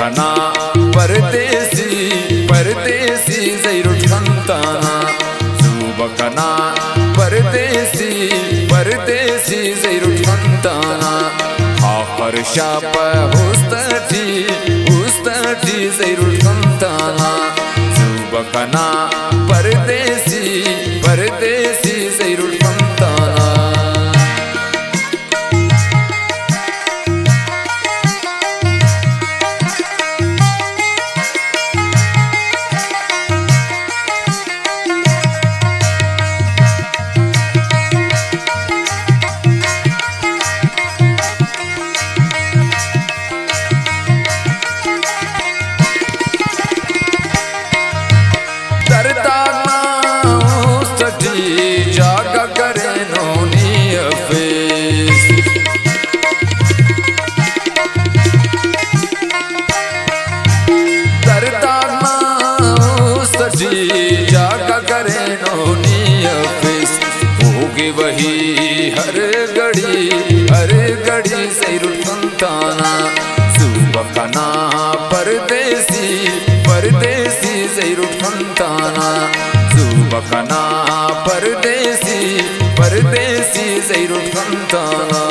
Zubakana Pardesi Pardesi Zairut Khantana Zubakana Pardesi Pardesi Zairut Khantana Hafar Shapa Ustati Ustati Zairut Khantana Zubakana Pardesi Pardesi Zairut Khantana Jaga kare no niafis Dardana ustaji jaga kare no niafis होगी वही हर घड़ी Zairut Khantana Zubakana Pardesi Pardesi Zairut Khantana Zubakana Pardesi Pardesi Zairut Khantana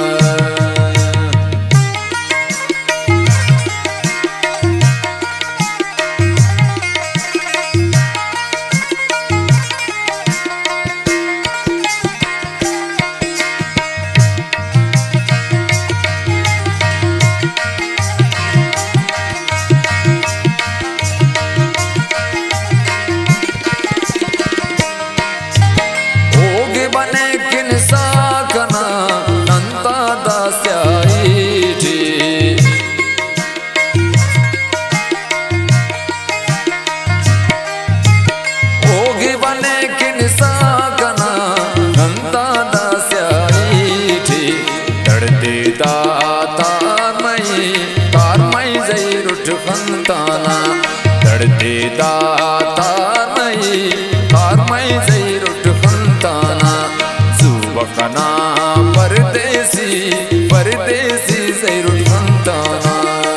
Khantana dardde daata nahi karmai Zairut Khantana Zubakana Pardesi Pardesi Zairut Khantana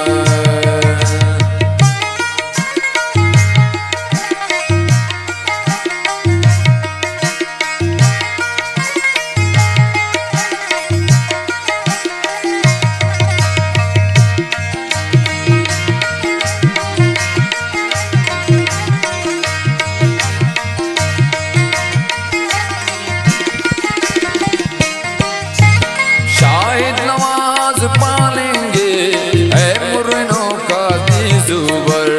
पालेंगे है मुर्नों का जुबर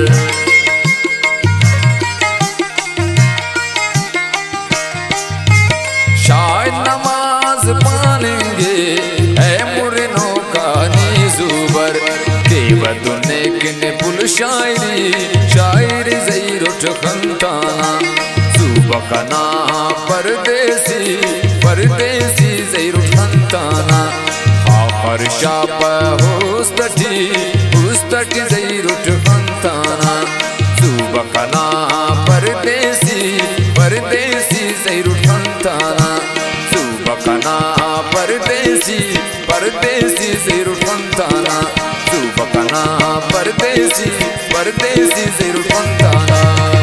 शायद नमाज पालेंगे है मुर्नों का जुबर केवदुने किने पुल शायरी Zairut Khantana Zubakana Pardesi Pardesi Zairut Khantana Hafar Shapa Ustati Zairut Khantana Zubakana Pardesi Pardesi Zairut Khantana Zubakana Pardesi Zairut Khantana Zubakana Pardesi Zairut Khantana